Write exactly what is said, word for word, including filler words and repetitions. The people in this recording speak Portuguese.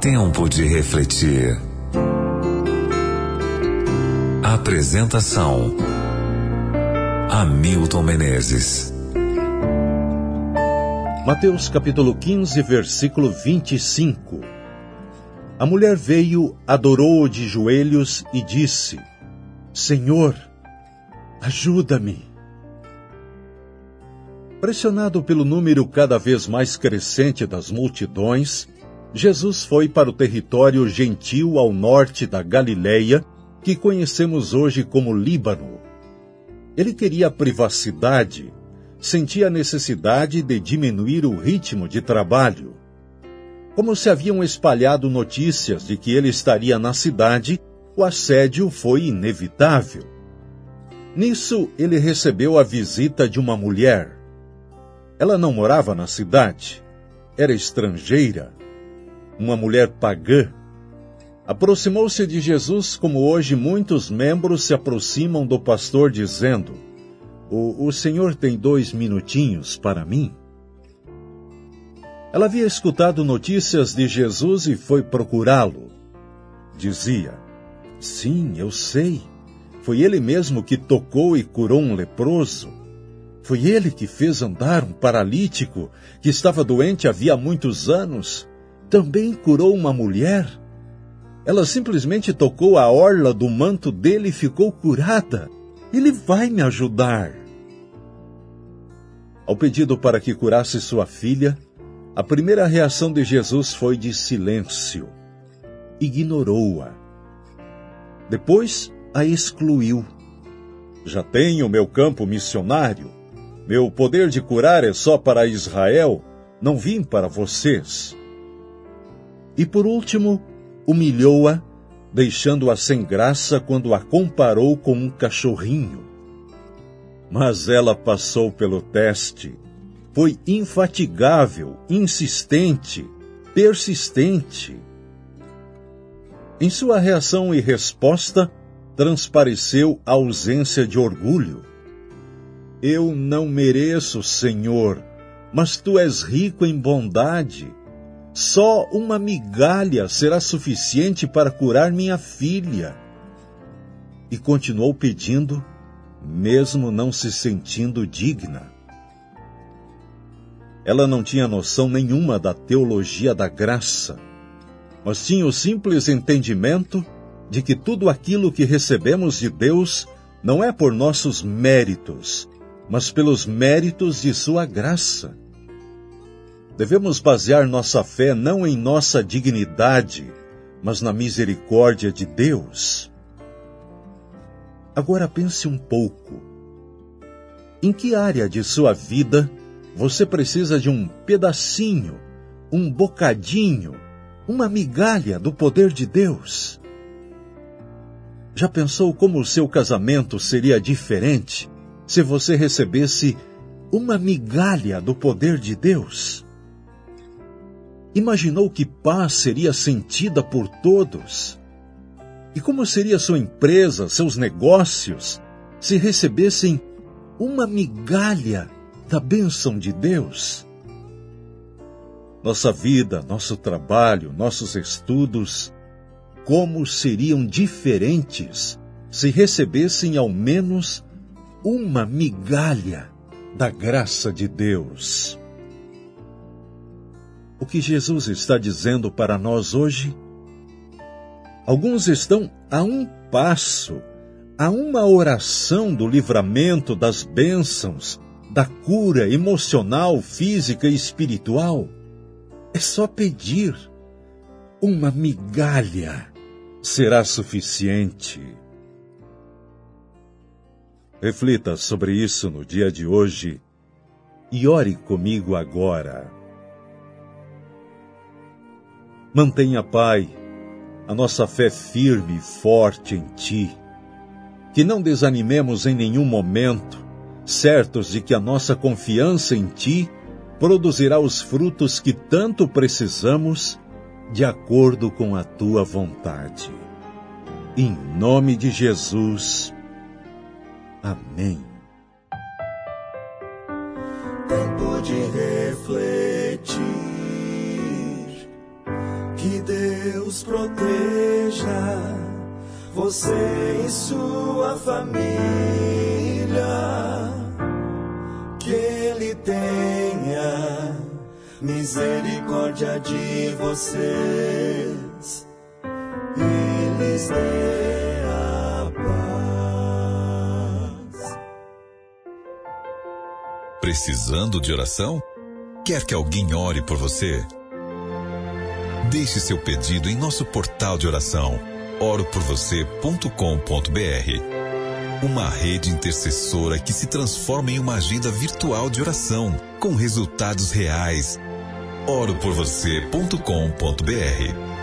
Tempo de refletir. Apresentação: Hamilton Menezes. Mateus capítulo quinze, versículo vinte e cinco. A mulher veio, adorou-o de joelhos e disse: Senhor, ajuda-me. Pressionado pelo número cada vez mais crescente das multidões, Jesus foi para o território gentil ao norte da Galileia, que conhecemos hoje como Líbano. Ele queria privacidade, sentia a necessidade de diminuir o ritmo de trabalho. Como se haviam espalhado notícias de que ele estaria na cidade, o assédio foi inevitável. Nisso, ele recebeu a visita de uma mulher. Ela não morava na cidade, era estrangeira, uma mulher pagã. Aproximou-se de Jesus como hoje muitos membros se aproximam do pastor dizendo: o, o senhor tem dois minutinhos para mim? Ela havia escutado notícias de Jesus e foi procurá-lo. Dizia: sim, eu sei. Foi ele mesmo que tocou e curou um leproso. Foi ele que fez andar um paralítico que estava doente havia muitos anos. Também curou uma mulher. Ela simplesmente tocou a orla do manto dele e ficou curada. Ele vai me ajudar. Ao pedido para que curasse sua filha, a primeira reação de Jesus foi de silêncio. Ignorou-a. Depois a excluiu. Já tenho meu campo missionário. Meu poder de curar é só para Israel. Não vim para vocês. E por último, humilhou-a, deixando-a sem graça quando a comparou com um cachorrinho. Mas ela passou pelo teste. Foi infatigável, insistente, persistente. Em sua reação e resposta, transpareceu a ausência de orgulho. Eu não mereço, Senhor, mas Tu és rico em bondade. Só uma migalha será suficiente para curar minha filha. E continuou pedindo, mesmo não se sentindo digna. Ela não tinha noção nenhuma da teologia da graça, mas tinha o simples entendimento de que tudo aquilo que recebemos de Deus não é por nossos méritos, mas pelos méritos de sua graça. Devemos basear nossa fé não em nossa dignidade, mas na misericórdia de Deus. Agora pense um pouco. Em que área de sua vida você precisa de um pedacinho, um bocadinho, uma migalha do poder de Deus? Já pensou como o seu casamento seria diferente se você recebesse uma migalha do poder de Deus? Imaginou que paz seria sentida por todos? E como seria sua empresa, seus negócios, se recebessem uma migalha da bênção de Deus? Nossa vida, nosso trabalho, nossos estudos, como seriam diferentes se recebessem ao menos uma migalha da graça de Deus? O que Jesus está dizendo para nós hoje? Alguns estão a um passo, a uma oração do livramento das bênçãos, da cura emocional, física e espiritual. É só pedir. Uma migalha será suficiente. Reflita sobre isso no dia de hoje e ore comigo agora. Mantenha, Pai, a nossa fé firme e forte em Ti. Que não desanimemos em nenhum momento, certos de que a nossa confiança em Ti produzirá os frutos que tanto precisamos, de acordo com a Tua vontade. Em nome de Jesus. Amém. Tempo de refletir. Que Deus Deus proteja você e sua família, que Ele tenha misericórdia de vocês, eles dê a paz. Precisando de oração? Quer que alguém ore por você? Deixe seu pedido em nosso portal de oração, oro por você ponto com ponto b r. Uma rede intercessora que se transforma em uma agenda virtual de oração, com resultados reais. oro por você ponto com ponto b r.